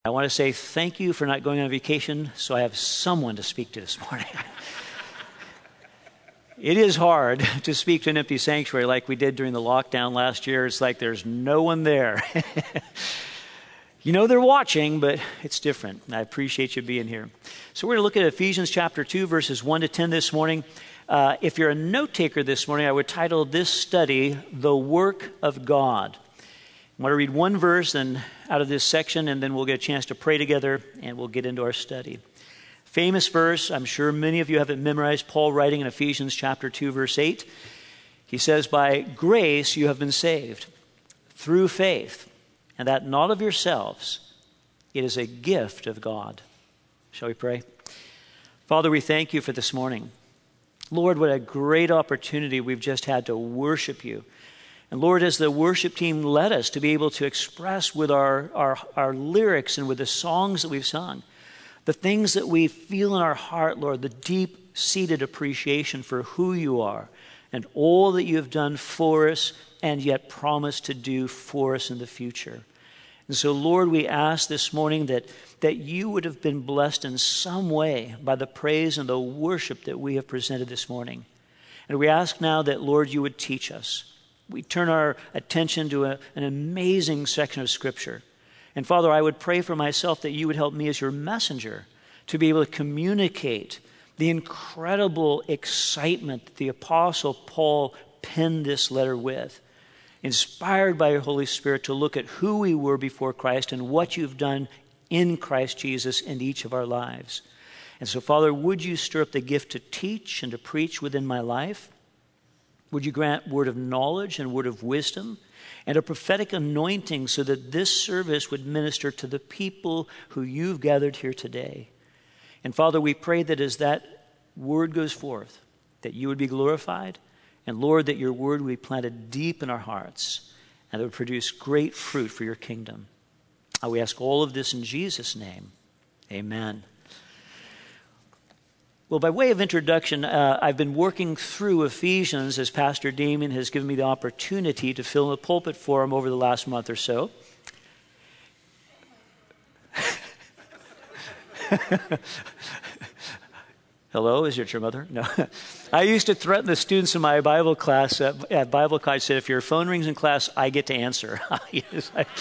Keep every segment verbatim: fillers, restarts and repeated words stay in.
I want to say thank you for not going on vacation, so I have someone to speak to this morning. It is hard to speak to an empty sanctuary like we did during the lockdown last year. It's like there's no one there. You know they're watching, but it's different. I appreciate you being here. So we're going to look at Ephesians chapter two, verses one to ten this morning. Uh, if you're a note taker this morning, I would title this study, The Work of God. I want to read one verse and out of this section, and then we'll get a chance to pray together, and we'll get into our study. Famous verse, I'm sure many of you have it memorized, Paul writing in Ephesians chapter two, verse eight. He says, "By grace you have been saved, through faith, and that not of yourselves. It is a gift of God." Shall we pray? Father, we thank you for this morning. Lord, what a great opportunity we've just had to worship you. And Lord, as the worship team led us to be able to express with our, our, our lyrics and with the songs that we've sung, the things that we feel in our heart, Lord, the deep-seated appreciation for who you are and all that you have done for us and yet promised to do for us in the future. And so, Lord, we ask this morning that, that you would have been blessed in some way by the praise and the worship that we have presented this morning. And we ask now that, Lord, you would teach us. We turn our attention to a, an amazing section of Scripture. And Father, I would pray for myself that you would help me as your messenger to be able to communicate the incredible excitement that the Apostle Paul penned this letter with, inspired by your Holy Spirit to look at who we were before Christ and what you've done in Christ Jesus in each of our lives. And so, Father, would you stir up the gift to teach and to preach within my life? Would you grant word of knowledge and word of wisdom and a prophetic anointing so that this service would minister to the people who you've gathered here today? And Father, we pray that as that word goes forth, that you would be glorified, and Lord, that your word would be planted deep in our hearts and that would produce great fruit for your kingdom. Uh, we ask all of this in Jesus' name. Amen. Well, by way of introduction, uh, I've been working through Ephesians as Pastor Damien has given me the opportunity to fill in the pulpit for him over the last month or so. Hello, is it your mother? No. I used to threaten the students in my Bible class, uh, at Bible college, said, if your phone rings in class, I get to answer. Yes, I,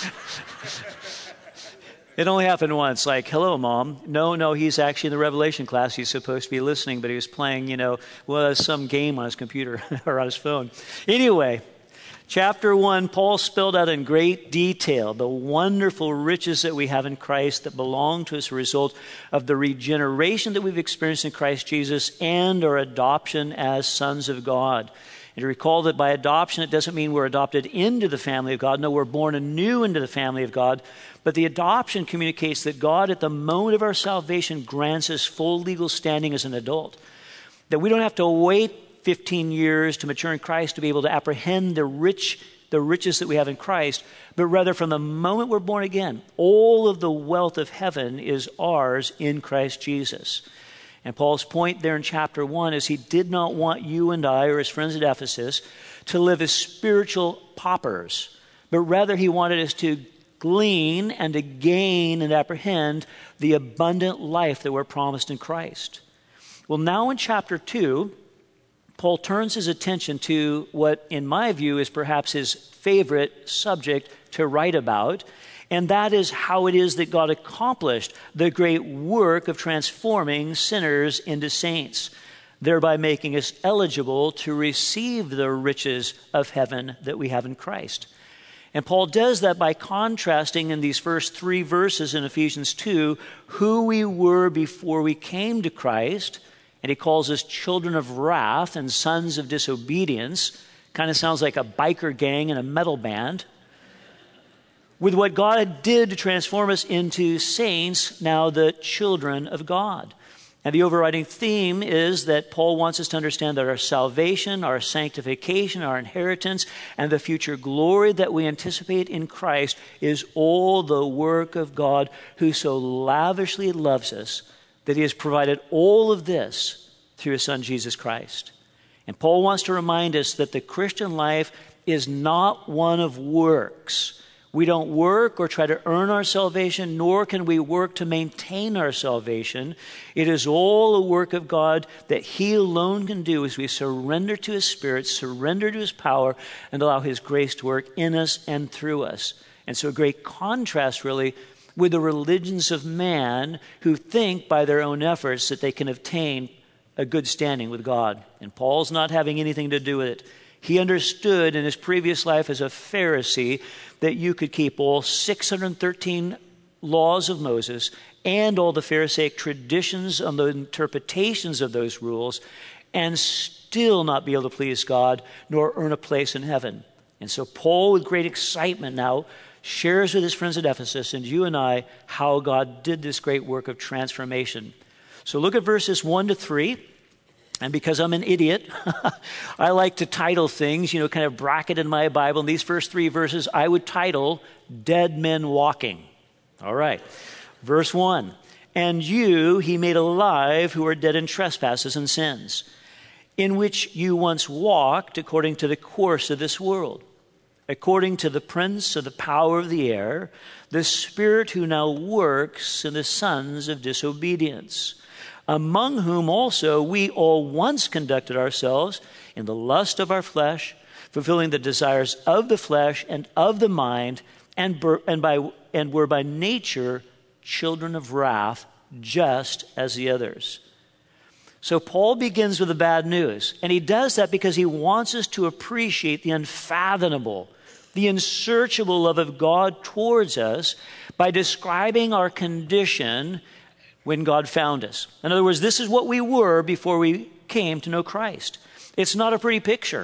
It only happened once, like, hello, Mom. No, no, he's actually in the Revelation class. He's supposed to be listening, but he was playing, you know, well, some game on his computer or on his phone. Anyway, chapter one, Paul spelled out in great detail the wonderful riches that we have in Christ that belong to us as a result of the regeneration that we've experienced in Christ Jesus and our adoption as sons of God. And to recall that by adoption, it doesn't mean we're adopted into the family of God. No, we're born anew into the family of God. But the adoption communicates that God, at the moment of our salvation, grants us full legal standing as an adult. That we don't have to wait fifteen years to mature in Christ to be able to apprehend the rich, the riches that we have in Christ, but rather from the moment we're born again, all of the wealth of heaven is ours in Christ Jesus. And Paul's point there in chapter one is he did not want you and I or his friends at Ephesus to live as spiritual paupers, but rather he wanted us to glean and to gain and apprehend the abundant life that we're promised in Christ. Well, now in chapter two, Paul turns his attention to what, in my view, is perhaps his favorite subject to write about, and that is how it is that God accomplished the great work of transforming sinners into saints, thereby making us eligible to receive the riches of heaven that we have in Christ. And Paul does that by contrasting in these first three verses in Ephesians two who we were before we came to Christ, and he calls us children of wrath and sons of disobedience. Kind of sounds like a biker gang and a metal band. With what God did to transform us into saints, now the children of God. And the overriding theme is that Paul wants us to understand that our salvation, our sanctification, our inheritance, and the future glory that we anticipate in Christ is all the work of God who so lavishly loves us that he has provided all of this through his Son, Jesus Christ. And Paul wants to remind us that the Christian life is not one of works. We don't work or try to earn our salvation, nor can we work to maintain our salvation. It is all a work of God that He alone can do as we surrender to His Spirit, surrender to His power, and allow His grace to work in us and through us. And so a great contrast, really, with the religions of man who think by their own efforts that they can obtain a good standing with God. And Paul's not having anything to do with it. He understood in his previous life as a Pharisee that you could keep all six hundred thirteen laws of Moses and all the Pharisaic traditions and the interpretations of those rules and still not be able to please God nor earn a place in heaven. And so Paul, with great excitement now, shares with his friends at Ephesus and you and I how God did this great work of transformation. So look at verses one to three. And because I'm an idiot, I like to title things, you know, kind of bracket in my Bible. In these first three verses, I would title Dead Men Walking. All right. Verse one, and you he made alive who are dead in trespasses and sins, in which you once walked according to the course of this world, according to the prince of the power of the air, the spirit who now works in the sons of disobedience, among whom also we all once conducted ourselves in the lust of our flesh, fulfilling the desires of the flesh and of the mind, and, ber- and, by, and were by nature children of wrath, just as the others. So Paul begins with the bad news, and he does that because he wants us to appreciate the unfathomable, the unsearchable love of God towards us by describing our condition when God found us. In other words, this is what we were before we came to know Christ. It's not a pretty picture,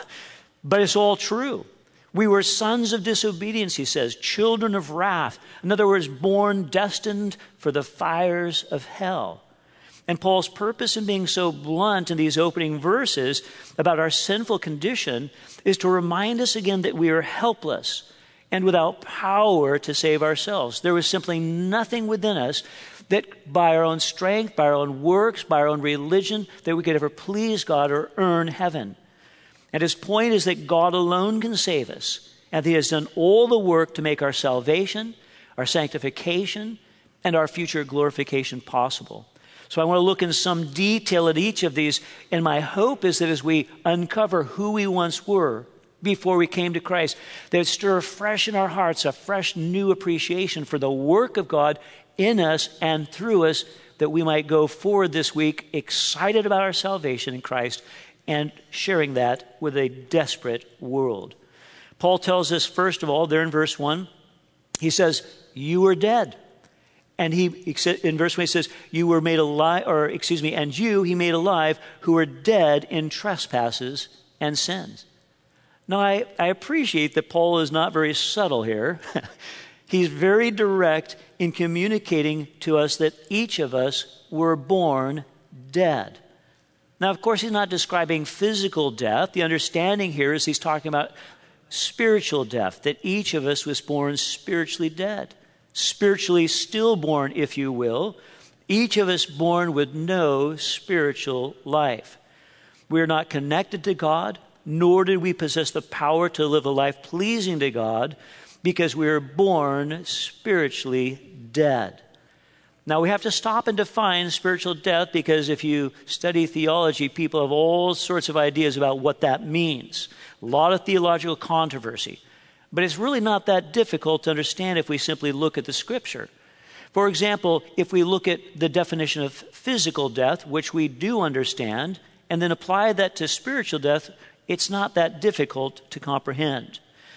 but it's all true. We were sons of disobedience, he says, children of wrath. In other words, born destined for the fires of hell. And Paul's purpose in being so blunt in these opening verses about our sinful condition is to remind us again that we are helpless and without power to save ourselves. There was simply nothing within us that by our own strength, by our own works, by our own religion, that we could ever please God or earn heaven. And his point is that God alone can save us, and he has done all the work to make our salvation, our sanctification, and our future glorification possible. So I want to look in some detail at each of these, and my hope is that as we uncover who we once were before we came to Christ, that it stir fresh in our hearts a fresh new appreciation for the work of God in us and through us, that we might go forward this week excited about our salvation in Christ and sharing that with a desperate world. Paul tells us, first of all, there in verse one, he says, you were dead. And he, in verse one, he says, you were made alive, or excuse me, and you he made alive who were dead in trespasses and sins. Now, I, I appreciate that Paul is not very subtle here. He's very direct in communicating to us that each of us were born dead. Now, of course, he's not describing physical death. The understanding here is he's talking about spiritual death, that each of us was born spiritually dead, spiritually stillborn, if you will. Each of us born with no spiritual life. We are not connected to God, nor did we possess the power to live a life pleasing to God, because we are born spiritually dead. Now, we have to stop and define spiritual death, because if you study theology, people have all sorts of ideas about what that means. A lot of theological controversy. But it's really not that difficult to understand if we simply look at the Scripture. For example, if we look at the definition of physical death, which we do understand, and then apply that to spiritual death, it's not that difficult to comprehend.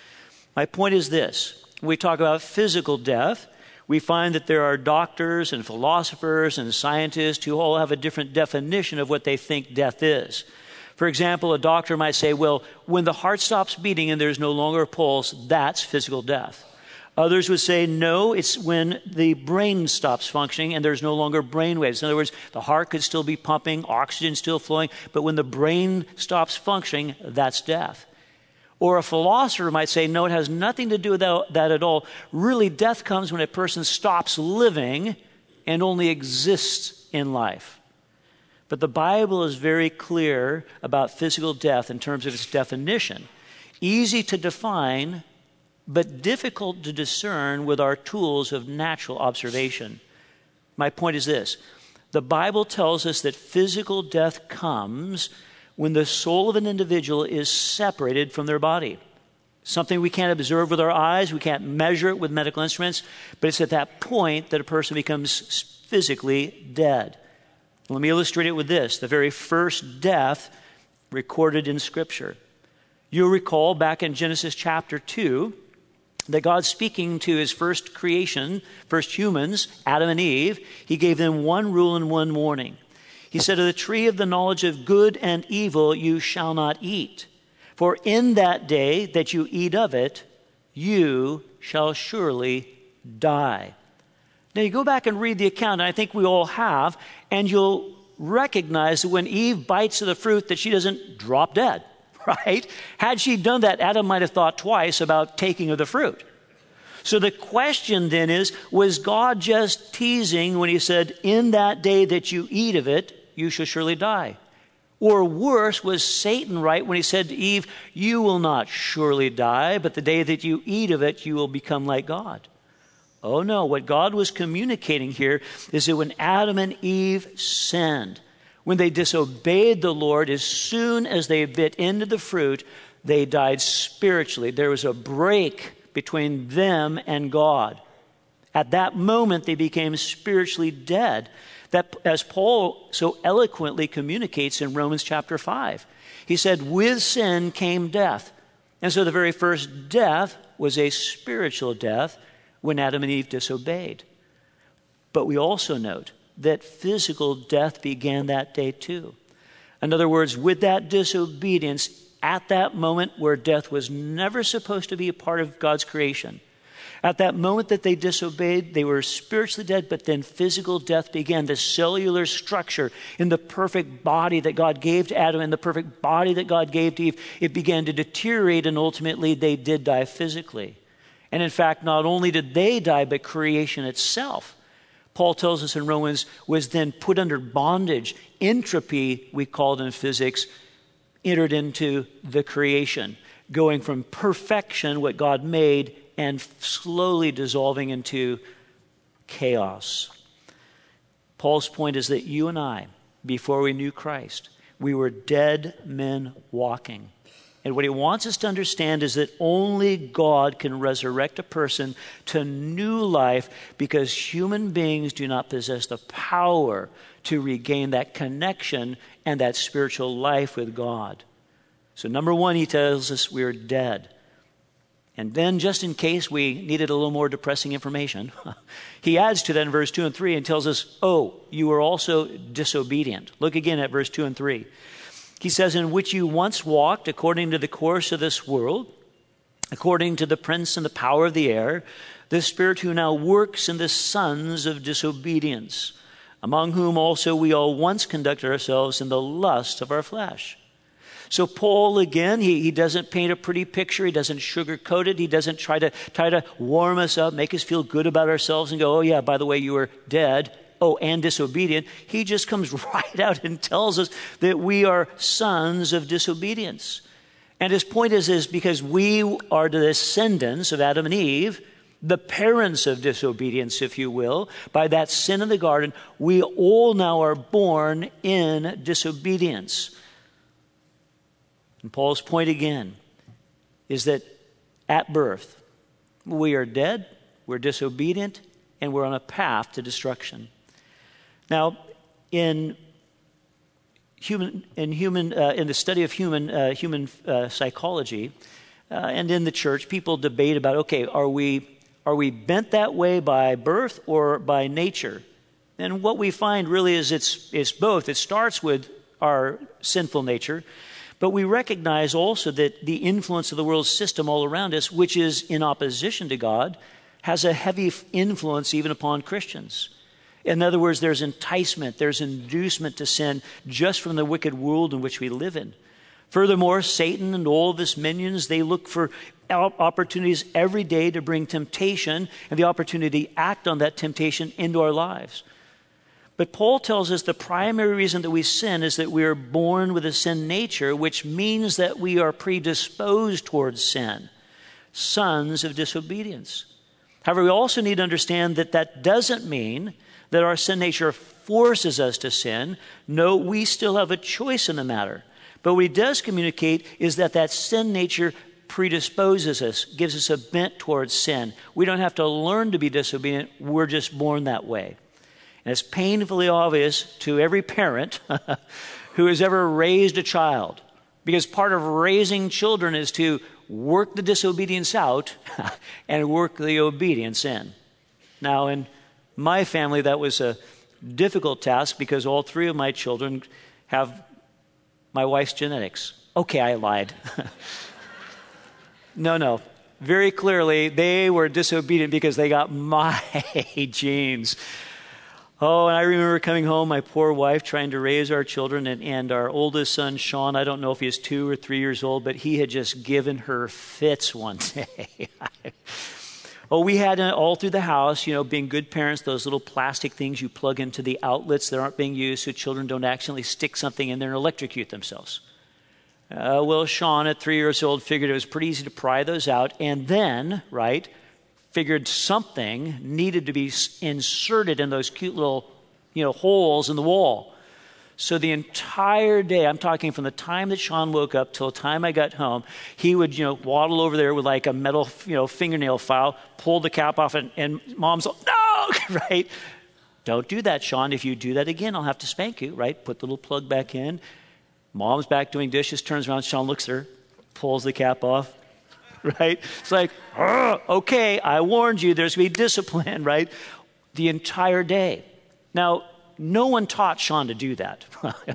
My point is this. When we talk about physical death, we find that there are doctors and philosophers and scientists who all have a different definition of what they think death is. For example, a doctor might say, well, when the heart stops beating and there's no longer a pulse, that's physical death. Others would say, no, it's when the brain stops functioning and there's no longer brain waves. In other words, the heart could still be pumping, oxygen still flowing, but when the brain stops functioning, that's death. Or a philosopher might say, no, it has nothing to do with that, that at all. Really, death comes when a person stops living and only exists in life. But the Bible is very clear about physical death in terms of its definition. Easy to define, but difficult to discern with our tools of natural observation. My point is this. The Bible tells us that physical death comes when the soul of an individual is separated from their body. Something we can't observe with our eyes, we can't measure it with medical instruments, but it's at that point that a person becomes physically dead. Let me illustrate it with this, the very first death recorded in Scripture. You'll recall back in Genesis chapter two that God, speaking to his first creation, first humans, Adam and Eve, he gave them one rule and one warning. He said, of the tree of the knowledge of good and evil you shall not eat. For in that day that you eat of it, you shall surely die. Now you go back and read the account, and I think we all have, and you'll recognize that when Eve bites of the fruit that she doesn't drop dead, right? Had she done that, Adam might have thought twice about taking of the fruit. So the question then is, was God just teasing when he said, in that day that you eat of it, you shall surely die? Or worse, was Satan right when he said to Eve, you will not surely die, but the day that you eat of it, you will become like God? Oh no, what God was communicating here is that when Adam and Eve sinned, when they disobeyed the Lord, as soon as they bit into the fruit, they died spiritually. There was a break between them and God. At that moment, they became spiritually dead. That, as Paul so eloquently communicates in Romans chapter five. He said, with sin came death. And so the very first death was a spiritual death when Adam and Eve disobeyed. But we also note that physical death began that day too. In other words, with that disobedience, at that moment where death was never supposed to be a part of God's creation, at that moment that they disobeyed, they were spiritually dead, but then physical death began. The cellular structure in the perfect body that God gave to Adam and the perfect body that God gave to Eve, it began to deteriorate, and ultimately they did die physically. And in fact, not only did they die, but creation itself, Paul tells us in Romans, was then put under bondage. Entropy, we called in physics, entered into the creation, going from perfection, what God made, and slowly dissolving into chaos. Paul's point is that you and I, before we knew Christ, we were dead men walking. And what he wants us to understand is that only God can resurrect a person to new life, because human beings do not possess the power to regain that connection and that spiritual life with God. So number one, he tells us we are dead. And then, just in case we needed a little more depressing information, he adds to that in verse two and three and tells us, oh, you were also disobedient. Look again at verse two and three. He says, in which you once walked according to the course of this world, according to the prince and the power of the air, the spirit who now works in the sons of disobedience, among whom also we all once conducted ourselves in the lust of our flesh. So Paul, again, he, he doesn't paint a pretty picture. He doesn't sugarcoat it. He doesn't try to try to warm us up, make us feel good about ourselves and go, oh yeah, by the way, you were dead. Oh, and disobedient. He just comes right out and tells us that we are sons of disobedience. And his point is, is because we are the descendants of Adam and Eve, the parents of disobedience, if you will, by that sin in the garden, we all now are born in disobedience. And Paul's point again is that at birth, we are dead, we're disobedient, and we're on a path to destruction. Now, in human, in human, uh, in the study of human, uh, human uh, psychology, uh, and in the church, people debate about, okay, are we are we bent that way by birth or by nature? And what we find really is it's it's both. It starts with our sinful nature, but we recognize also that the influence of the world system all around us, which is in opposition to God, has a heavy influence even upon Christians. In other words, there's enticement, there's inducement to sin just from the wicked world in which we live in. Furthermore, Satan and all of his minions, they look for opportunities every day to bring temptation and the opportunity to act on that temptation into our lives. But Paul tells us the primary reason that we sin is that we are born with a sin nature, which means that we are predisposed towards sin. sons of disobedience. However, we also need to understand that that doesn't mean that our sin nature forces us to sin. No, we still have a choice in the matter. But what he does communicate is that that sin nature predisposes us, gives us a bent towards sin. We don't have to learn to be disobedient. We're just born that way. And it's painfully obvious to every parent who has ever raised a child, because part of raising children is to work the disobedience out and work the obedience in. Now, in my family, that was a difficult task because all three of my children have my wife's genetics. Okay, I lied. No, no. Very clearly, they were disobedient because they got my genes. Oh, and I remember coming home, my poor wife trying to raise our children, and, and our oldest son, Sean, I don't know if he was two or three years old, but he had just given her fits one day. Oh, we had uh, all through the house, you know, being good parents, those little plastic things you plug into the outlets that aren't being used so children don't accidentally stick something in there and electrocute themselves. Uh, well, Sean, at three years old, figured it was pretty easy to pry those out, and then, right, figured something needed to be inserted in those cute little, you know, holes in the wall. So the entire day, I'm talking from the time that Sean woke up till the time I got home, he would, you know, waddle over there with like a metal, you know, fingernail file, pull the cap off, and, and Mom's like, no, right? Don't do that, Sean. If you do that again, I'll have to spank you, right? Put the little plug back in. Mom's back doing dishes, turns around, Sean looks at her, pulls the cap off, right? It's like, okay, I warned you, there's going to be discipline, right? The entire day. Now, no one taught Sean to do that.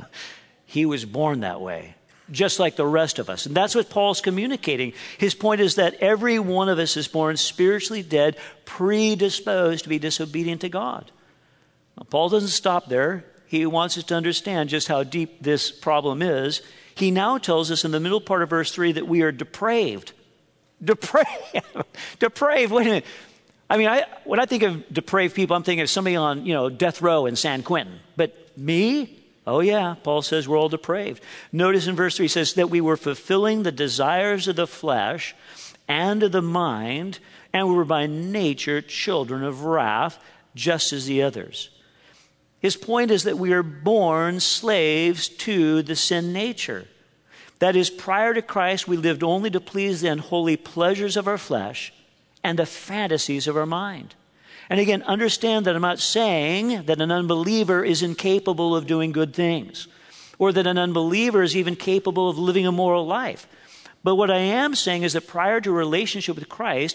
He was born that way, just like the rest of us. And that's what Paul's communicating. His point is that every one of us is born spiritually dead, predisposed to be disobedient to God. Now, Paul doesn't stop there. He wants us to understand just how deep this problem is. He now tells us in the middle part of verse three that we are depraved. Depraved. Depraved. Wait a minute. I mean, I, when I think of depraved people, I'm thinking of somebody on, you know, death row in San Quentin. But me? Oh, yeah. Paul says we're all depraved. Notice in verse three, he says that we were fulfilling the desires of the flesh and of the mind, and we were by nature children of wrath, just as the others. His point is that we are born slaves to the sin nature. That is, prior to Christ, we lived only to please the unholy pleasures of our flesh and the fantasies of our mind. And again, understand that I'm not saying that an unbeliever is incapable of doing good things, or that an unbeliever is even capable of living a moral life. But what I am saying is that prior to a relationship with Christ,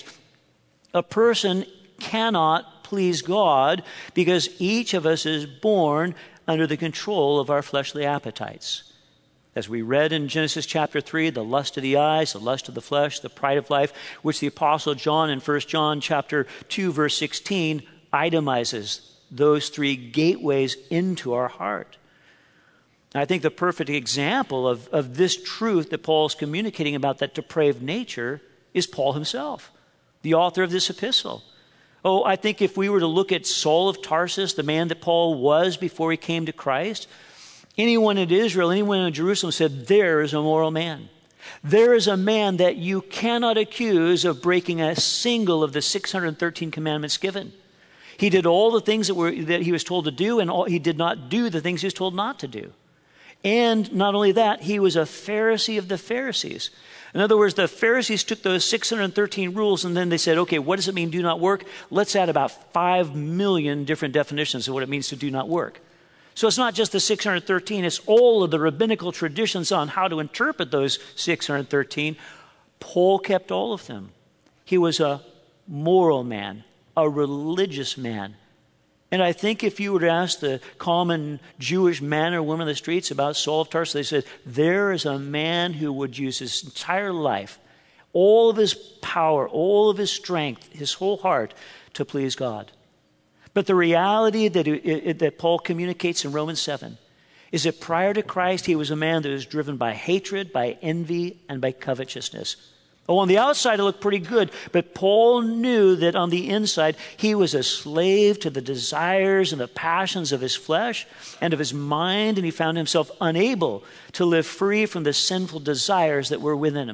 a person cannot please God because each of us is born under the control of our fleshly appetites. As we read in Genesis chapter three, the lust of the eyes, the lust of the flesh, the pride of life, which the Apostle John in First John chapter two, verse sixteen, itemizes those three gateways into our heart. And I think the perfect example of, of this truth that Paul is communicating about that depraved nature is Paul himself, the author of this epistle. Oh, I think if we were to look at Saul of Tarsus, the man that Paul was before he came to Christ, anyone in Israel, anyone in Jerusalem said, there is a moral man. There is a man that you cannot accuse of breaking a single of the six hundred thirteen commandments given. He did all the things that, were, that he was told to do, and all, he did not do the things he was told not to do. And not only that, he was a Pharisee of the Pharisees. In other words, the Pharisees took those six hundred thirteen rules and then they said, okay, what does it mean do not work? Let's add about five million different definitions of what it means to do not work. So it's not just the six hundred thirteen, it's all of the rabbinical traditions on how to interpret those six hundred thirteen. Paul kept all of them. He was a moral man, a religious man. And I think if you were to ask the common Jewish man or woman in the streets about Saul of Tarsus, they said, there is a man who would use his entire life, all of his power, all of his strength, his whole heart to please God. But the reality that, it, it, that Paul communicates in Romans seven is that prior to Christ, he was a man that was driven by hatred, by envy, and by covetousness. Oh, on the outside, it looked pretty good, but Paul knew that on the inside, he was a slave to the desires and the passions of his flesh and of his mind, and he found himself unable to live free from the sinful desires that were within him.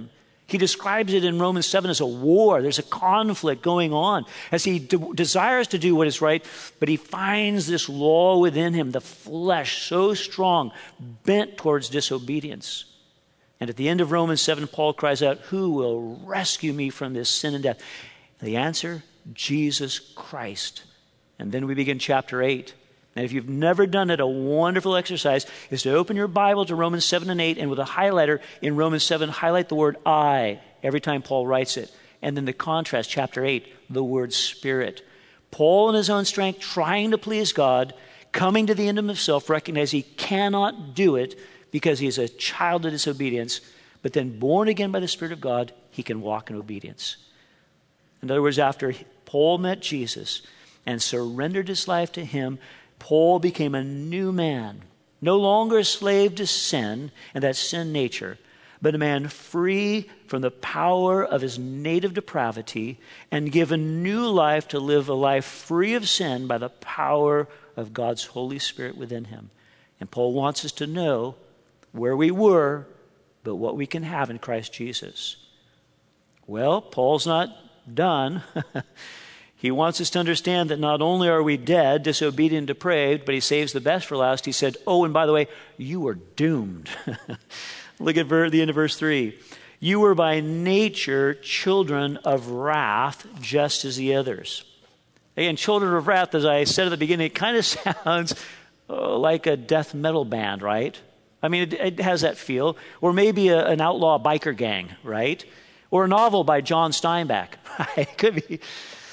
He describes it in Romans seven as a war. There's a conflict going on as he de- desires to do what is right, but he finds this law within him, the flesh so strong, bent towards disobedience. And at the end of Romans seven, Paul cries out, who will rescue me from this sin and death? The answer, Jesus Christ. And then we begin chapter eight. And if you've never done it, a wonderful exercise is to open your Bible to Romans seven and eight, and with a highlighter in Romans seven, highlight the word I every time Paul writes it. And then the contrast, chapter eight, the word Spirit. Paul in his own strength, trying to please God, coming to the end of himself, recognize he cannot do it because he is a child of disobedience, but then born again by the Spirit of God, he can walk in obedience. In other words, after Paul met Jesus and surrendered his life to him, Paul became a new man, no longer a slave to sin and that sin nature, but a man free from the power of his native depravity and given new life to live a life free of sin by the power of God's Holy Spirit within him. And Paul wants us to know where we were, but what we can have in Christ Jesus. Well, Paul's not done. He wants us to understand that not only are we dead, disobedient, depraved, but he saves the best for last. He said, oh, and by the way, you are doomed. Look at ver- the end of verse three. You were by nature children of wrath, just as the others. Again, children of wrath, as I said at the beginning, it kind of sounds oh, like a death metal band, right? I mean, it, it has that feel. Or maybe a, an outlaw biker gang, right? Or a novel by John Steinbeck. It could be.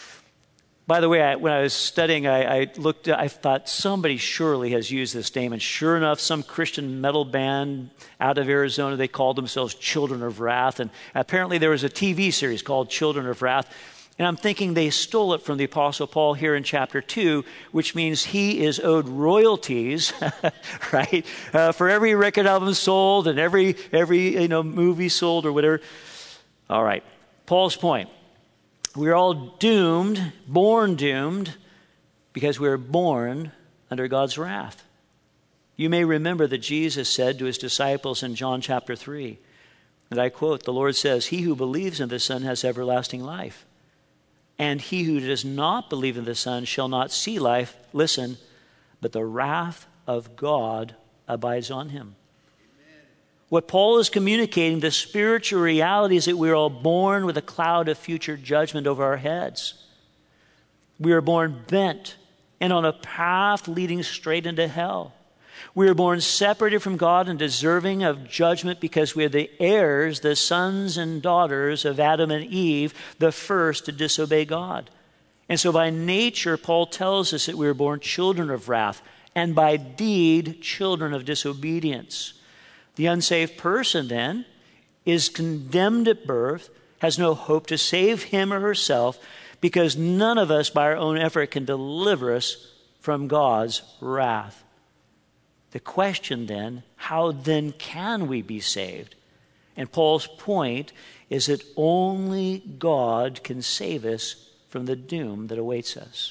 By the way, I, when I was studying, I, I looked, I thought somebody surely has used this name. And sure enough, some Christian metal band out of Arizona, they called themselves Children of Wrath. And apparently there was a T V series called Children of Wrath. And I'm thinking they stole it from the Apostle Paul here in chapter two, which means he is owed royalties, right? Uh, for every record album sold and every, every you know, movie sold or whatever. All right, Paul's point. We're all doomed, born doomed, because we're born under God's wrath. You may remember that Jesus said to his disciples in John chapter three, and I quote, the Lord says, he who believes in the Son has everlasting life. And he who does not believe in the Son shall not see life, listen, but the wrath of God abides on him. Amen. What Paul is communicating, the spiritual reality is that we are all born with a cloud of future judgment over our heads. We are born bent and on a path leading straight into hell. We are born separated from God and deserving of judgment because we are the heirs, the sons and daughters of Adam and Eve, the first to disobey God. And so by nature, Paul tells us that we are born children of wrath, and by deed, children of disobedience. The unsaved person, then, is condemned at birth, has no hope to save him or herself, because none of us by our own effort can deliver us from God's wrath. The question then, how then can we be saved? And Paul's point is that only God can save us from the doom that awaits us.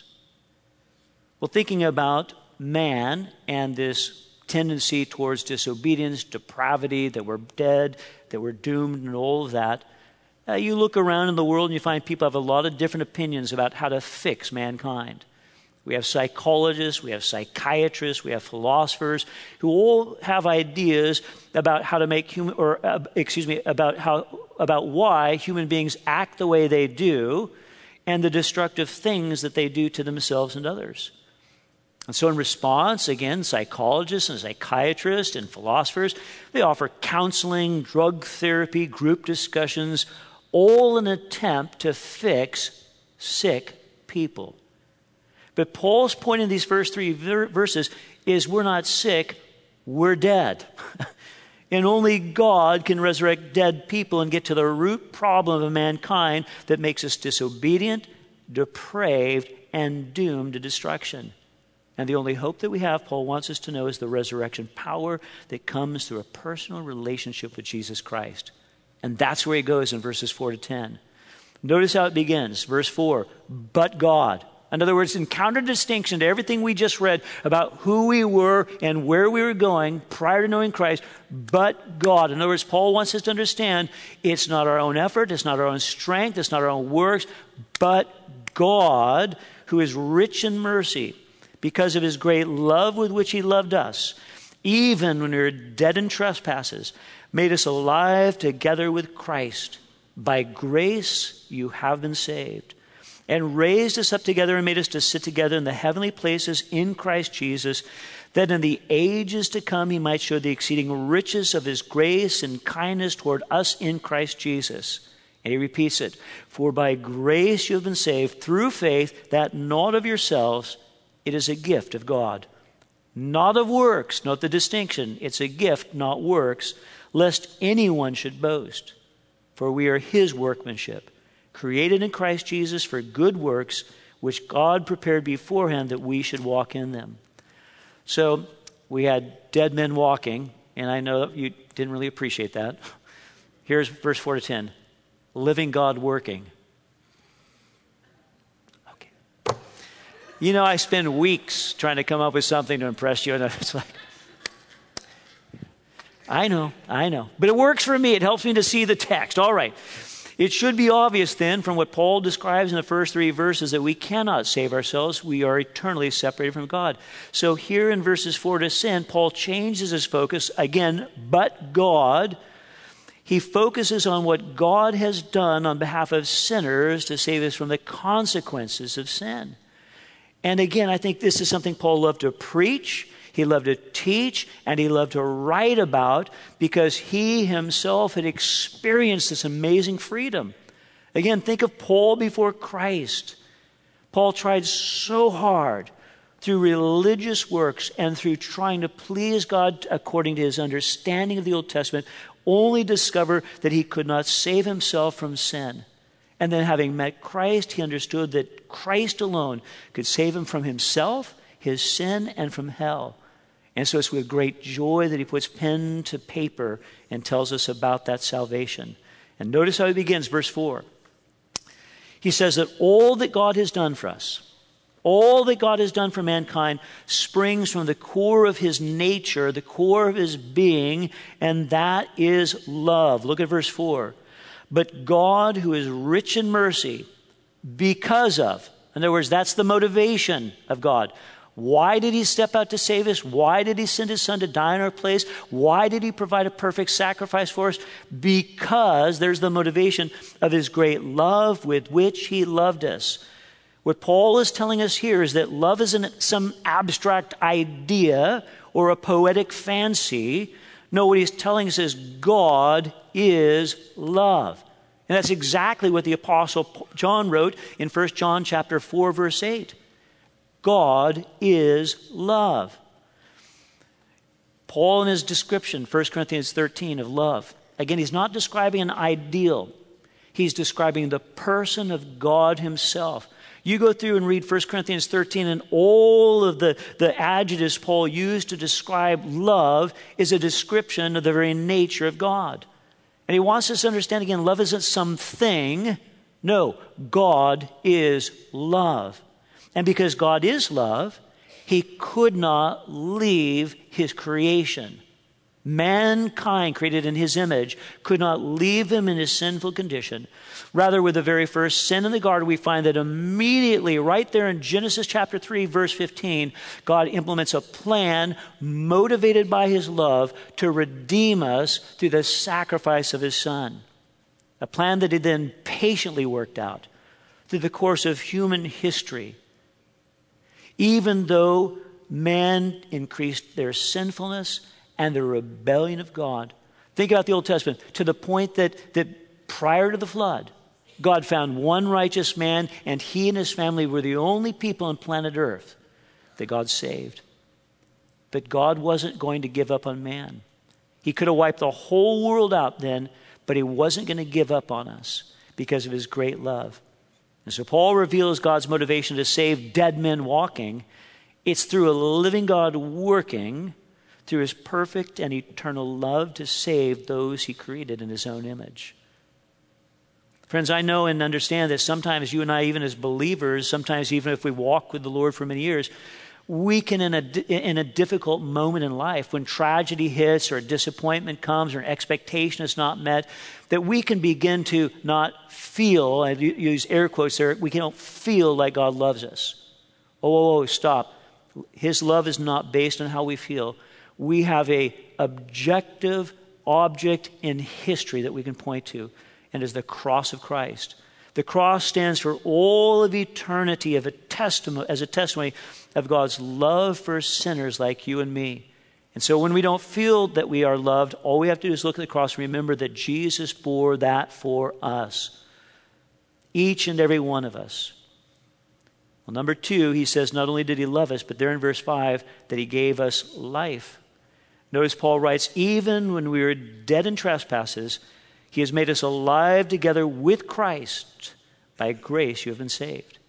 Well, thinking about man and this tendency towards disobedience, depravity, that we're dead, that we're doomed, and all of that, uh, you look around in the world and you find people have a lot of different opinions about how to fix mankind. We have psychologists, we have psychiatrists, we have philosophers who all have ideas about how to make human, or uh, excuse me, about how about why human beings act the way they do, and the destructive things that they do to themselves and others. And so, in response, again, psychologists and psychiatrists and philosophers, they offer counseling, drug therapy, group discussions, all in an attempt to fix sick people. But Paul's point in these first three ver- verses is we're not sick, we're dead. And only God can resurrect dead people and get to the root problem of mankind that makes us disobedient, depraved, and doomed to destruction. And the only hope that we have, Paul wants us to know, is the resurrection power that comes through a personal relationship with Jesus Christ. And that's where he goes in verses four to ten. Notice how it begins. Verse four, but God. In other words, in counter-distinction to everything we just read about who we were and where we were going prior to knowing Christ, but God. In other words, Paul wants us to understand it's not our own effort, it's not our own strength, it's not our own works, but God, who is rich in mercy, because of his great love with which he loved us, even when we were dead in trespasses, made us alive together with Christ. By grace you have been saved, and raised us up together and made us to sit together in the heavenly places in Christ Jesus, that in the ages to come he might show the exceeding riches of his grace and kindness toward us in Christ Jesus. And he repeats it, for by grace you have been saved through faith, that not of yourselves, it is a gift of God. Not of works, note the distinction, it's a gift, not works, lest anyone should boast. For we are his workmanship, created in Christ Jesus for good works, which God prepared beforehand that we should walk in them. So we had dead men walking, and I know you didn't really appreciate that. Here's verse four to ten. Living God working. Okay. You know, I spend weeks trying to come up with something to impress you, and it's like, I know, I know. But it works for me. It helps me to see the text. All right. It should be obvious then from what Paul describes in the first three verses that we cannot save ourselves. We are eternally separated from God. So here in verses four to ten, Paul changes his focus again, but God. He focuses on what God has done on behalf of sinners to save us from the consequences of sin. And again, I think this is something Paul loved to preach. He loved to teach, and he loved to write about because he himself had experienced this amazing freedom. Again, think of Paul before Christ. Paul tried so hard through religious works and through trying to please God according to his understanding of the Old Testament, only discover that he could not save himself from sin. And then having met Christ, he understood that Christ alone could save him from himself, his sin, and from hell. And so it's with great joy that he puts pen to paper and tells us about that salvation. And notice how he begins, verse four. He says that all that God has done for us, all that God has done for mankind springs from the core of his nature, the core of his being, and that is love. Look at verse four. But God, who is rich in mercy, because of, in other words, that's the motivation of God. Why did he step out to save us? Why did he send his son to die in our place? Why did he provide a perfect sacrifice for us? Because there's the motivation of his great love with which he loved us. What Paul is telling us here is that love isn't some abstract idea or a poetic fancy. No, what he's telling us is God is love. And that's exactly what the Apostle John wrote in First John chapter four, verse eight. God is love. Paul in his description, First Corinthians thirteen, of love. Again, he's not describing an ideal. He's describing the person of God himself. You go through and read First Corinthians thirteen, and all of the, the adjectives Paul used to describe love is a description of the very nature of God. And he wants us to understand, again, love isn't something. No, God is love. And because God is love, he could not leave his creation. Mankind, created in his image, could not leave him in his sinful condition. Rather, with the very first sin in the garden, we find that immediately, right there in Genesis chapter three, verse fifteen, God implements a plan motivated by his love to redeem us through the sacrifice of his son. A plan that he then patiently worked out through the course of human history. Even though man increased their sinfulness and the rebellion of God. Think about the Old Testament, to the point that, that prior to the flood, God found one righteous man, and he and his family were the only people on planet Earth that God saved. But God wasn't going to give up on man. He could have wiped the whole world out then, but he wasn't going to give up on us because of his great love. And so Paul reveals God's motivation to save dead men walking. It's through a living God working through his perfect and eternal love to save those he created in his own image. Friends, I know and understand that sometimes you and I, even as believers, sometimes even if we walk with the Lord for many years, we can, in a, in a difficult moment in life, when tragedy hits or a disappointment comes or an expectation is not met, that we can begin to not feel, I use air quotes there, we can't feel like God loves us. Oh, oh, oh, stop. His love is not based on how we feel. We have a objective object in history that we can point to, and is the cross of Christ. The cross stands for all of eternity of a testimony, as a testimony of God's love for sinners like you and me. And so when we don't feel that we are loved, all we have to do is look at the cross and remember that Jesus bore that for us. Each and every one of us. Well, number two, he says not only did he love us, but there in verse five, that he gave us life. Notice Paul writes, even when we were dead in trespasses, he has made us alive together with Christ. By grace you have been saved.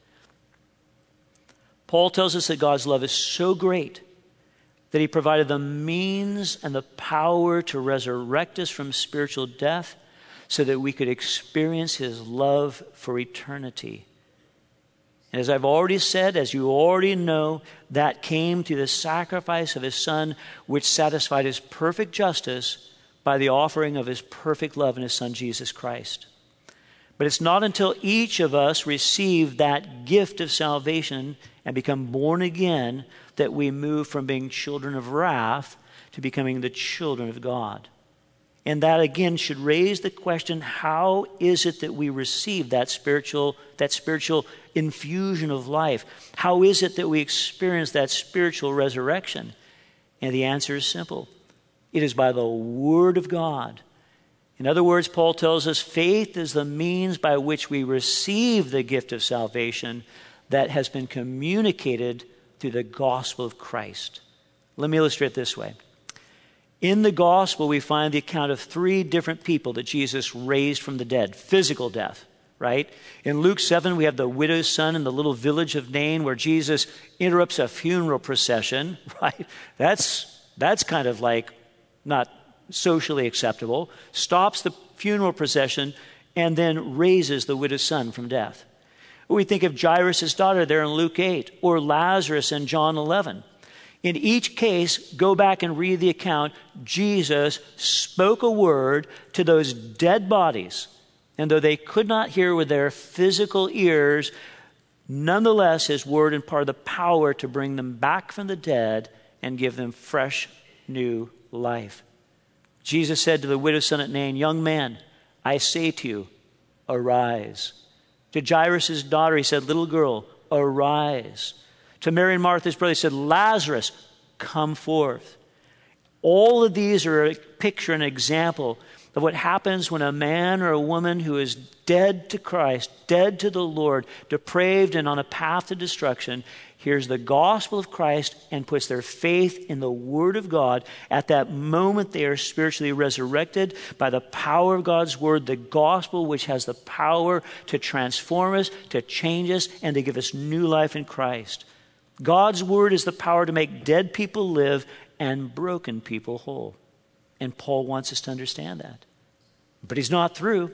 Paul tells us that God's love is so great that he provided the means and the power to resurrect us from spiritual death so that we could experience his love for eternity. And as I've already said, as you already know, that came through the sacrifice of his Son, which satisfied his perfect justice by the offering of his perfect love in his Son, Jesus Christ. But it's not until each of us receive that gift of salvation and become born again that we move from being children of wrath to becoming the children of God. And that again should raise the question, how is it that we receive that spiritual, that spiritual infusion of life? How is it that we experience that spiritual resurrection? And the answer is simple. It is by the Word of God. In other words, Paul tells us faith is the means by which we receive the gift of salvation that has been communicated through the gospel of Christ. Let me illustrate it this way. In the gospel, we find the account of three different people that Jesus raised from the dead, physical death, right? In Luke seven, we have the widow's son in the little village of Nain where Jesus interrupts a funeral procession, right? That's, that's kind of like not socially acceptable, stops the funeral procession, and then raises the widow's son from death. We think of Jairus' daughter there in Luke eight, or Lazarus in John eleven. In each case, go back and read the account. Jesus spoke a word to those dead bodies, and though they could not hear with their physical ears, nonetheless his word imparted the power to bring them back from the dead and give them fresh, new life. Jesus said to the widow's son at Nain, young man, I say to you, arise. To Jairus' daughter, he said, little girl, arise. To Mary and Martha's brother, he said, Lazarus, come forth. All of these are a picture, an example of what happens when a man or a woman who is dead to Christ, dead to the Lord, depraved and on a path to destruction, hears the gospel of Christ and puts their faith in the Word of God. At that moment, they are spiritually resurrected by the power of God's Word, the gospel which has the power to transform us, to change us, and to give us new life in Christ. God's Word is the power to make dead people live and broken people whole. And Paul wants us to understand that. But he's not through.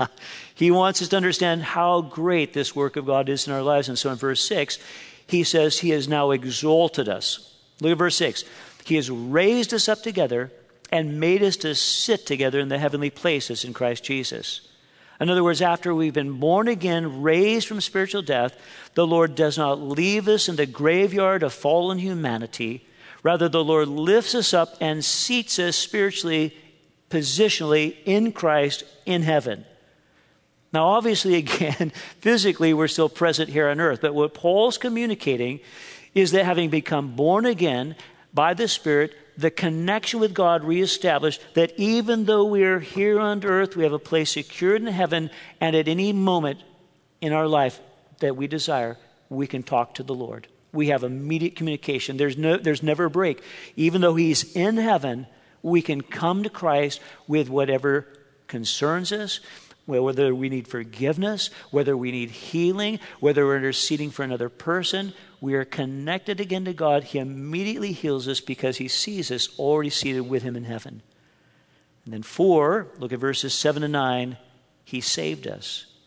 He wants us to understand how great this work of God is in our lives. And so in verse six, he says he has now exalted us. Look at verse six. He has raised us up together and made us to sit together in the heavenly places in Christ Jesus. In other words, after we've been born again, raised from spiritual death, the Lord does not leave us in the graveyard of fallen humanity. Rather, the Lord lifts us up and seats us spiritually, positionally in Christ in heaven. Now, obviously, again, physically, we're still present here on earth. But what Paul's communicating is that having become born again by the Spirit, the connection with God reestablished, that even though we are here on earth, we have a place secured in heaven, and at any moment in our life that we desire, we can talk to the Lord. We have immediate communication. There's no, there's never a break. Even though he's in heaven, we can come to Christ with whatever concerns us, whether we need forgiveness, whether we need healing, whether we're interceding for another person. We are connected again to God. He immediately heals us because he sees us already seated with him in heaven. And then four, look at verses seven and nine, he saved us.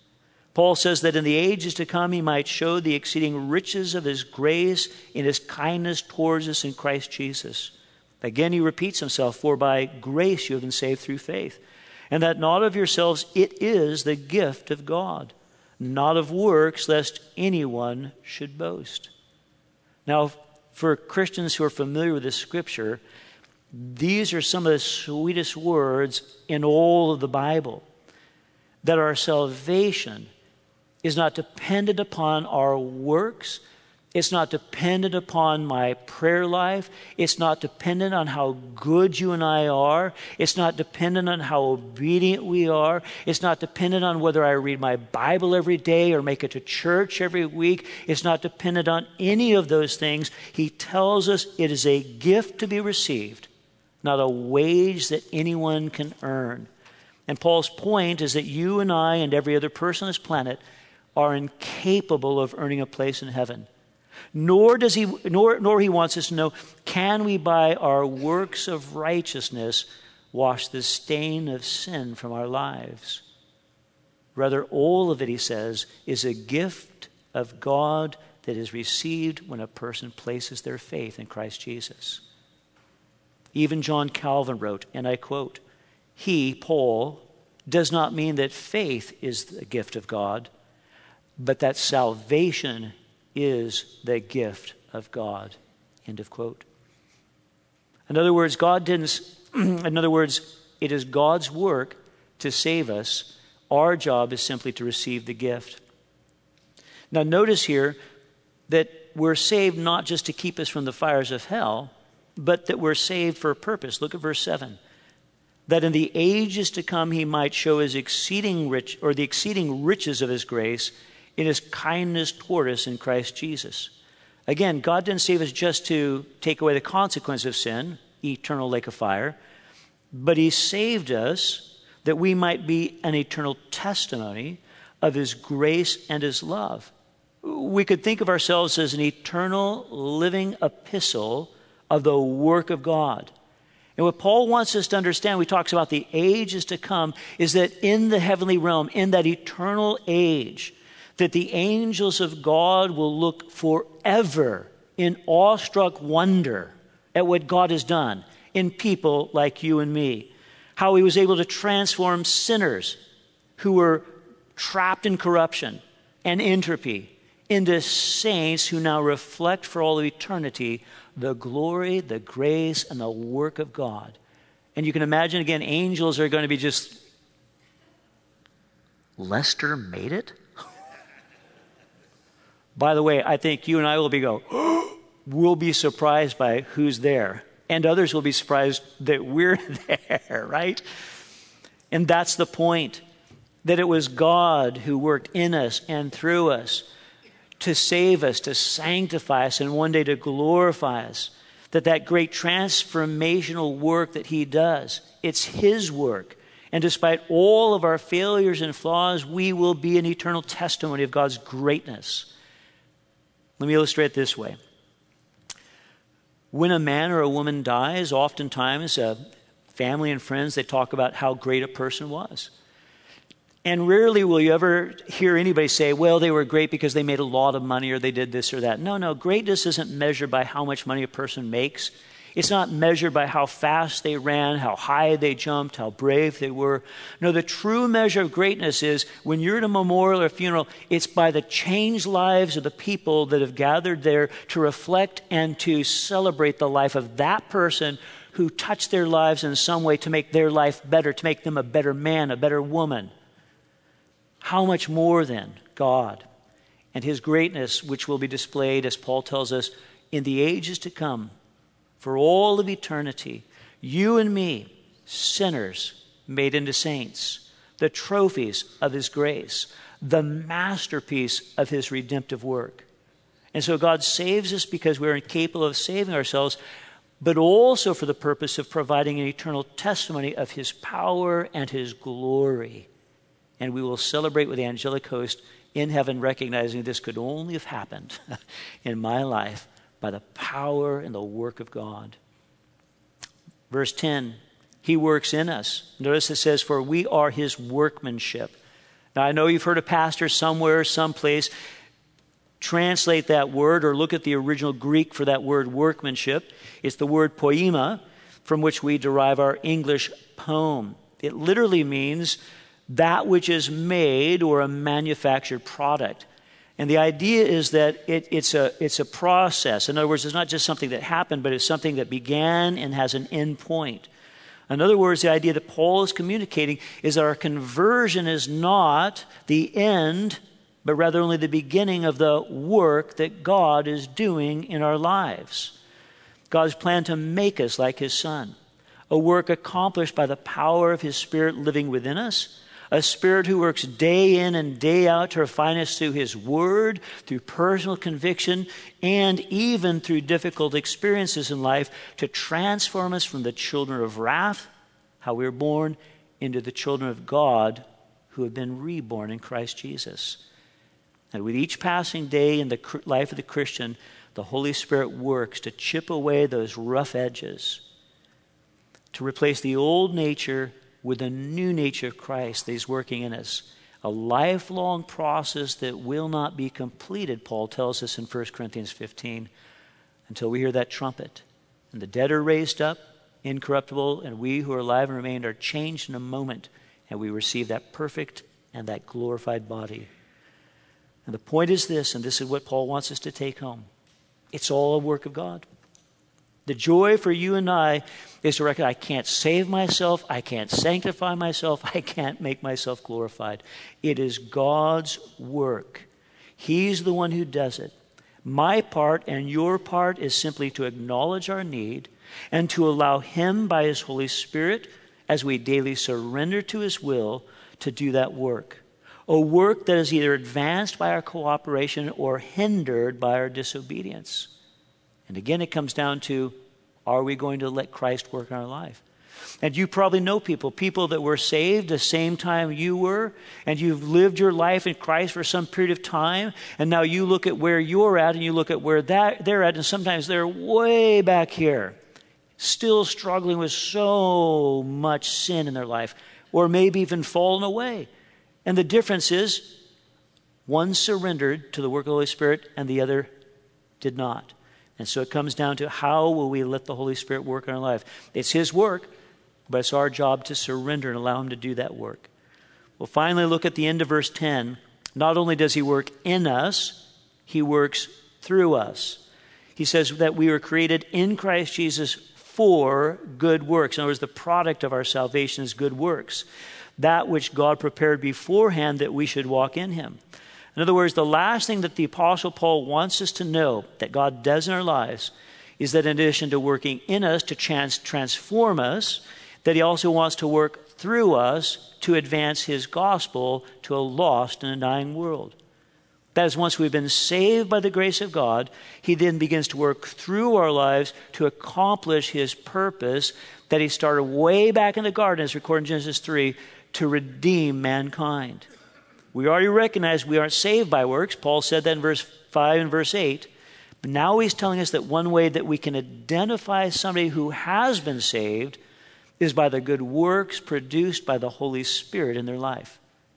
Paul says that in the ages to come he might show the exceeding riches of his grace in his kindness towards us in Christ Jesus. Again he repeats himself, for by grace you have been saved through faith, and that not of yourselves, it is the gift of God, not of works, lest anyone should boast. Now, for Christians who are familiar with this scripture, these are some of the sweetest words in all of the Bible, that our salvation is not dependent upon our works. It's not dependent upon my prayer life. It's not dependent on how good you and I are. It's not dependent on how obedient we are. It's not dependent on whether I read my Bible every day or make it to church every week. It's not dependent on any of those things. He tells us it is a gift to be received, not a wage that anyone can earn. And Paul's point is that you and I and every other person on this planet are incapable of earning a place in heaven. Nor does he, nor, nor he wants us to know, can we by our works of righteousness wash the stain of sin from our lives? Rather, all of it, he says, is a gift of God that is received when a person places their faith in Christ Jesus. Even John Calvin wrote, and I quote, "He, Paul, does not mean that faith is the gift of God, but that salvation is the gift of God." End of quote. In other words, God didn't, in other words, it is God's work to save us. Our job is simply to receive the gift. Now notice here that we're saved not just to keep us from the fires of hell, but that we're saved for a purpose. Look at verse seven. That in the ages to come he might show his exceeding rich, or the exceeding riches of his grace in his kindness toward us in Christ Jesus. Again, God didn't save us just to take away the consequence of sin, eternal lake of fire, but he saved us that we might be an eternal testimony of his grace and his love. We could think of ourselves as an eternal living epistle of the work of God. And what Paul wants us to understand, when he talks about the ages to come, is that in the heavenly realm, in that eternal age, that the angels of God will look forever in awestruck wonder at what God has done in people like you and me. How he was able to transform sinners who were trapped in corruption and entropy into saints who now reflect for all of eternity the glory, the grace, and the work of God. And you can imagine, again, angels are going to be just, Lester made it? By the way, I think you and I will be go, oh, we'll be surprised by who's there. And others will be surprised that we're there, right? And that's the point, that it was God who worked in us and through us to save us, to sanctify us, and one day to glorify us. That that great transformational work that he does, it's his work. And despite all of our failures and flaws, we will be an eternal testimony of God's greatness. Let me illustrate it this way. When a man or a woman dies, oftentimes uh, family and friends, they talk about how great a person was. And rarely will you ever hear anybody say, well, they were great because they made a lot of money or they did this or that. No, no, greatness isn't measured by how much money a person makes. It's not measured by how fast they ran, how high they jumped, how brave they were. No, the true measure of greatness is when you're at a memorial or a funeral, it's by the changed lives of the people that have gathered there to reflect and to celebrate the life of that person who touched their lives in some way to make their life better, to make them a better man, a better woman. How much more then God and his greatness, which will be displayed, as Paul tells us, in the ages to come, for all of eternity, you and me, sinners made into saints, the trophies of his grace, the masterpiece of his redemptive work. And so God saves us because we're incapable of saving ourselves, but also for the purpose of providing an eternal testimony of his power and his glory. And we will celebrate with the angelic host in heaven, recognizing this could only have happened in my life by the power and the work of God. Verse ten, he works in us. Notice it says, for we are his workmanship. Now, I know you've heard a pastor somewhere, someplace, translate that word or look at the original Greek for that word workmanship. It's the word poema, from which we derive our English poem. It literally means that which is made or a manufactured product. And the idea is that it, it's a it's a process. In other words, it's not just something that happened, but it's something that began and has an end point. In other words, the idea that Paul is communicating is that our conversion is not the end, but rather only the beginning of the work that God is doing in our lives. God's plan to make us like his Son, a work accomplished by the power of his Spirit living within us, a Spirit who works day in and day out to refine us through his word, through personal conviction, and even through difficult experiences in life to transform us from the children of wrath, how we were born, into the children of God who have been reborn in Christ Jesus. And with each passing day in the life of the Christian, the Holy Spirit works to chip away those rough edges, to replace the old nature with the new nature of Christ that he's working in us. A lifelong process that will not be completed, Paul tells us in First Corinthians fifteen, until we hear that trumpet. And the dead are raised up, incorruptible, and we who are alive and remain are changed in a moment, and we receive that perfect and that glorified body. And the point is this, and this is what Paul wants us to take home. It's all a work of God. The joy for you and I is to recognize I can't save myself, I can't sanctify myself, I can't make myself glorified. It is God's work. He's the one who does it. My part and your part is simply to acknowledge our need and to allow him by his Holy Spirit, as we daily surrender to his will, to do that work. A work that is either advanced by our cooperation or hindered by our disobedience. And again, it comes down to, are we going to let Christ work in our life? And you probably know people, people that were saved the same time you were, and you've lived your life in Christ for some period of time, and now you look at where you're at, and you look at where that they're at, and sometimes they're way back here, still struggling with so much sin in their life, or maybe even fallen away. And the difference is, one surrendered to the work of the Holy Spirit, and the other did not. And so it comes down to, how will we let the Holy Spirit work in our life? It's his work, but it's our job to surrender and allow him to do that work. Well, finally, look at the end of verse ten. Not only does he work in us, he works through us. He says that we were created in Christ Jesus for good works. In other words, the product of our salvation is good works. That which God prepared beforehand that we should walk in him. In other words, the last thing that the Apostle Paul wants us to know that God does in our lives is that in addition to working in us to trans- transform us, that he also wants to work through us to advance his gospel to a lost and a dying world. That is, once we've been saved by the grace of God, he then begins to work through our lives to accomplish his purpose that he started way back in the garden, as recorded in Genesis three, to redeem mankind. We already recognize we aren't saved by works. Paul said that in verse five and verse eight. But now he's telling us that one way that we can identify somebody who has been saved is by the good works produced by the Holy Spirit in their life.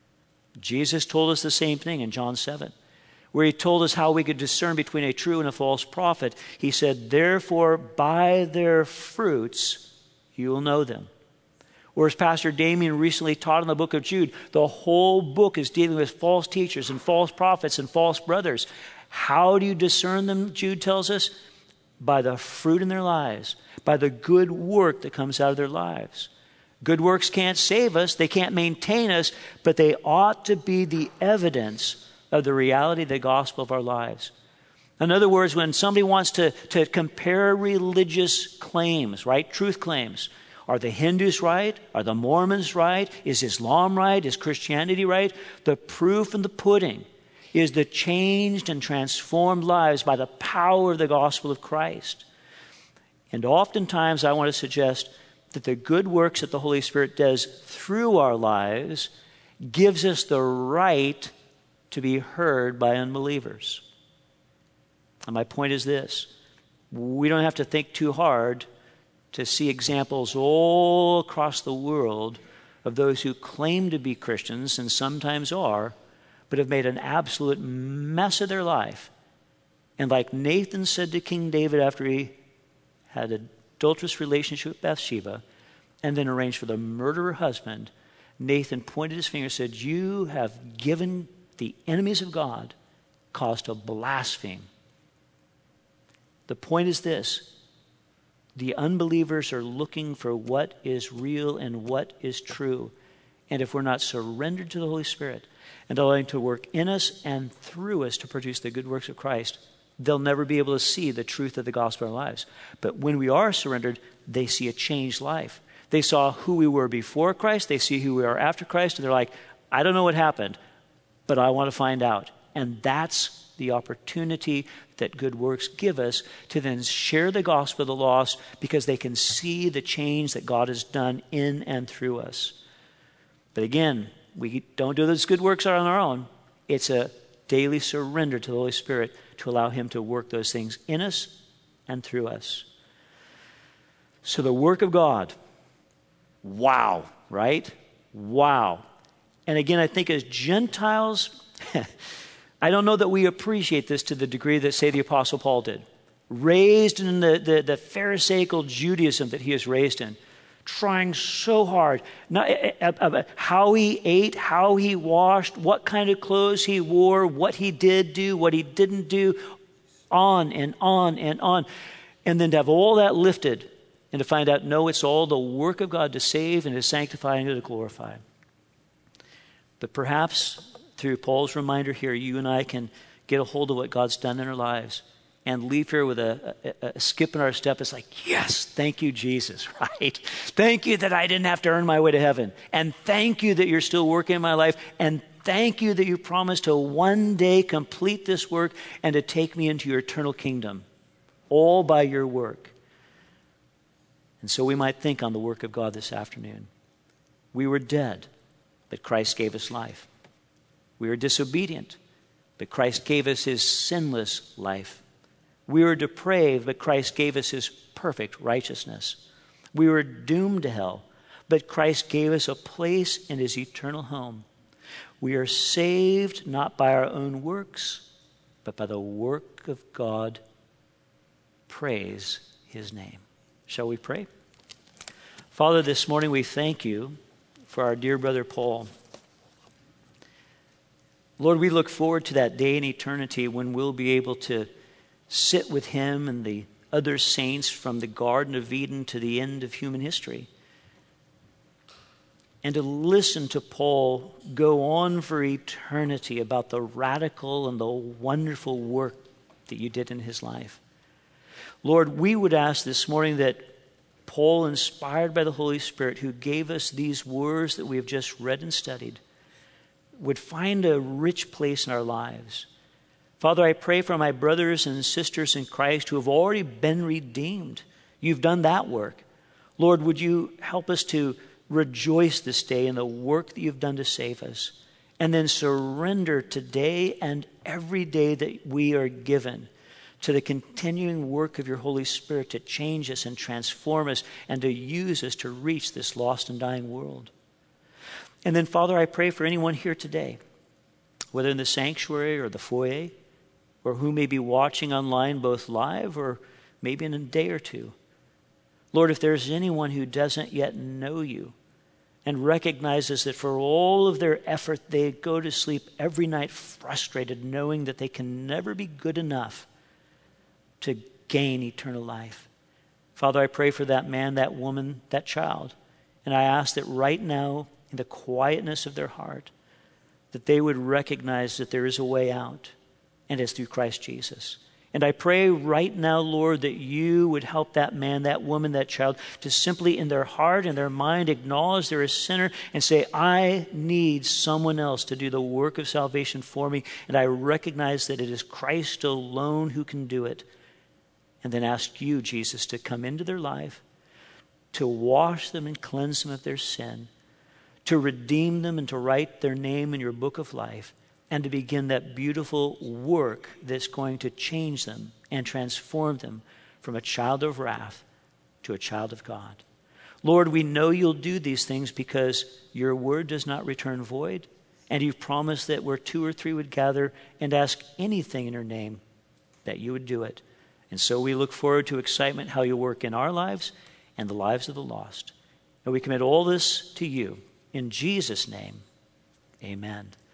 Jesus told us the same thing in John seven, where he told us how we could discern between a true and a false prophet. He said, therefore, by their fruits you will know them. Or as Pastor Damien recently taught in the book of Jude, the whole book is dealing with false teachers and false prophets and false brothers. How do you discern them, Jude tells us? By the fruit in their lives, by the good work that comes out of their lives. Good works can't save us, they can't maintain us, but they ought to be the evidence of the reality of the gospel of our lives. In other words, when somebody wants to, to compare religious claims, right, truth claims, are the Hindus right? Are the Mormons right? Is Islam right? Is Christianity right? The proof in the pudding is the changed and transformed lives by the power of the gospel of Christ. And oftentimes I want to suggest that the good works that the Holy Spirit does through our lives gives us the right to be heard by unbelievers. And my point is this: we don't have to think too hard to see examples all across the world of those who claim to be Christians and sometimes are, but have made an absolute mess of their life. And like Nathan said to King David after he had an adulterous relationship with Bathsheba and then arranged for the murderer husband, Nathan pointed his finger and said, you have given the enemies of God cause to blaspheme. The point is this: the unbelievers are looking for what is real and what is true. And if we're not surrendered to the Holy Spirit and allowing to work in us and through us to produce the good works of Christ, they'll never be able to see the truth of the gospel in our lives. But when we are surrendered, they see a changed life. They saw who we were before Christ. They see who we are after Christ. And they're like, I don't know what happened, but I want to find out. And that's the opportunity that good works give us to then share the gospel of the lost, because they can see the change that God has done in and through us. But again, we don't do those good works on our own. It's a daily surrender to the Holy Spirit to allow him to work those things in us and through us. So the work of God, wow, right? Wow. And again, I think as Gentiles, I don't know that we appreciate this to the degree that, say, the Apostle Paul did. Raised in the, the, the Pharisaical Judaism that he is raised in, trying so hard, not, uh, uh, how he ate, how he washed, what kind of clothes he wore, what he did do, what he didn't do, on and on and on. And then to have all that lifted and to find out, no, it's all the work of God to save and to sanctify and to glorify. But perhaps through Paul's reminder here, you and I can get a hold of what God's done in our lives and leave here with a, a, a skip in our step. It's like, yes, thank you, Jesus, right? Thank you that I didn't have to earn my way to heaven. And thank you that you're still working in my life. And thank you that you promised to one day complete this work and to take me into your eternal kingdom, all by your work. And so we might think on the work of God this afternoon. We were dead, but Christ gave us life. We were disobedient, but Christ gave us his sinless life. We were depraved, but Christ gave us his perfect righteousness. We were doomed to hell, but Christ gave us a place in his eternal home. We are saved not by our own works, but by the work of God. Praise his name. Shall we pray? Father, this morning we thank you for our dear brother Paul. Lord, we look forward to that day in eternity when we'll be able to sit with him and the other saints from the Garden of Eden to the end of human history. And to listen to Paul go on for eternity about the radical and the wonderful work that you did in his life. Lord, we would ask this morning that Paul, inspired by the Holy Spirit, who gave us these words that we have just read and studied, would find a rich place in our lives. Father, I pray for my brothers and sisters in Christ who have already been redeemed. You've done that work. Lord, would you help us to rejoice this day in the work that you've done to save us, and then surrender today and every day that we are given to the continuing work of your Holy Spirit to change us and transform us and to use us to reach this lost and dying world. And then, Father, I pray for anyone here today, whether in the sanctuary or the foyer, or who may be watching online both live or maybe in a day or two. Lord, if there's anyone who doesn't yet know you and recognizes that for all of their effort, they go to sleep every night frustrated, knowing that they can never be good enough to gain eternal life. Father, I pray for that man, that woman, that child. And I ask that right now, in the quietness of their heart, that they would recognize that there is a way out, and it's through Christ Jesus. And I pray right now, Lord, that you would help that man, that woman, that child to simply in their heart and their mind acknowledge they're a sinner and say, I need someone else to do the work of salvation for me, and I recognize that it is Christ alone who can do it. And then ask you, Jesus, to come into their life, to wash them and cleanse them of their sin, to redeem them and to write their name in your book of life, and to begin that beautiful work that's going to change them and transform them from a child of wrath to a child of God. Lord, we know you'll do these things because your word does not return void. And you've promised that where two or three would gather and ask anything in your name, that you would do it. And so we look forward to excitement how you work in our lives and the lives of the lost. And we commit all this to you. In Jesus' name, amen.